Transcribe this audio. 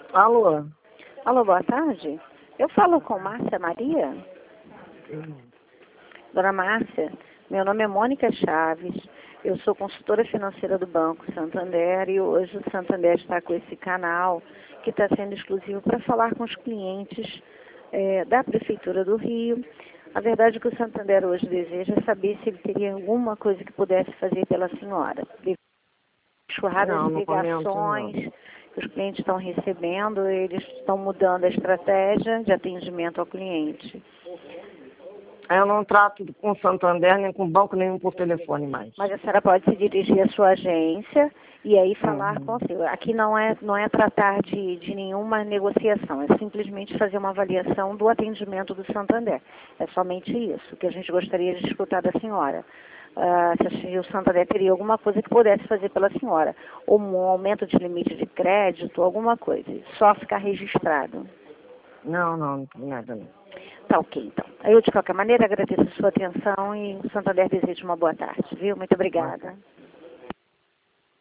Alô? Alô, boa tarde. Eu falo com Márcia Maria? Dona Márcia, meu nome é Mônica Chaves, eu sou consultora financeira do Banco Santander e hoje o Santander está com esse canal que está sendo exclusivo para falar com os clientes da Prefeitura do Rio. A verdade é que o Santander hoje deseja saber se ele teria alguma coisa que pudesse fazer pela senhora. Churradas de ligações que os clientes estão recebendo, eles estão mudando a estratégia de atendimento ao cliente. Eu não trato com Santander, nem com banco, nenhum por telefone mais. Mas a senhora pode se dirigir à sua agência e aí falar com o senhor. Aqui não é tratar de nenhuma negociação, é simplesmente fazer uma avaliação do atendimento do Santander. É somente isso que a gente gostaria de escutar da senhora. Se o Santander teria alguma coisa que pudesse fazer pela senhora, ou um aumento de limite de crédito, alguma coisa, só ficar registrado. Não tem nada não. Tá ok, então. Eu, de qualquer maneira, agradeço a sua atenção e o Santander deseja uma boa tarde, viu? Muito obrigada.